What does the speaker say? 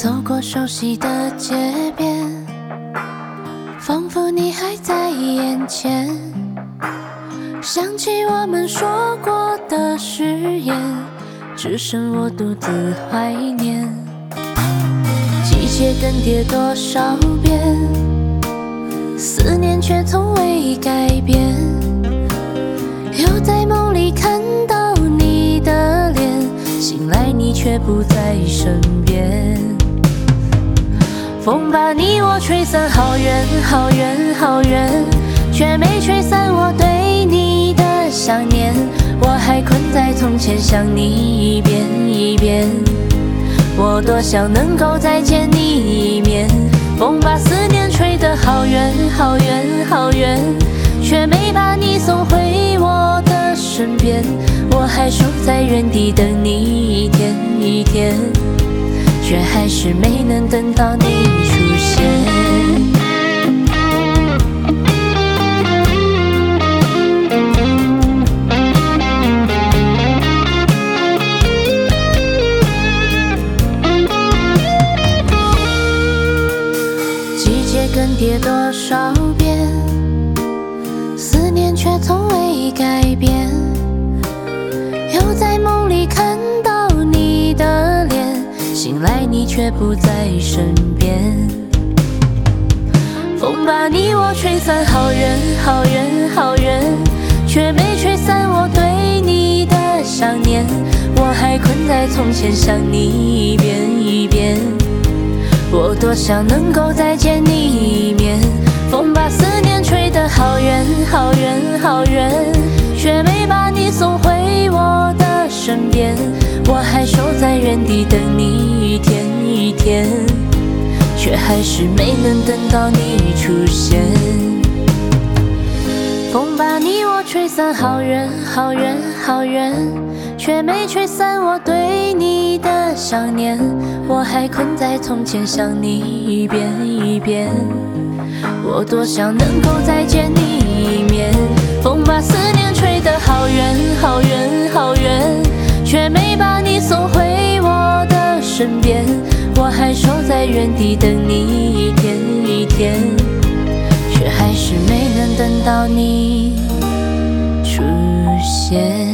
走过熟悉的街边，仿佛你还在眼前。想起我们说过的誓言，只剩我独自怀念。季节更迭多少遍，思念却从未改变。又在梦里看到你的脸，醒来你却不在身边。风把你我吹散，好远好远好远，却没吹散我对你的想念。我还困在从前，想你一遍一遍。我多想能够再见你一面。风把思念吹得好远好远好远，却没把你送回我的身边。我还守在原地等你一天一天，却还是没能等到你出现。季节更迭多少遍，思念却从未改变。又在梦里看到你的脸，醒来你却不在身边。风把你我吹散，好远好远好远，却没吹散我对你的想念。我还困在从前，想你一遍一遍。我多想能够再见你一面。风把思念吹得好远好远好远，却没把你送回我的身边。我还守在原地等你一天一天，却还是没能等到你出现。风把你我吹散，好远好远好远，却没吹散我对你的想念。我还困在从前，想你一遍一遍。我多想能够再见你一面。风把思念吹得好远好远好远，却没把你送回我的身边。我还守在原地等你一天一天，却还是没能等到你出现。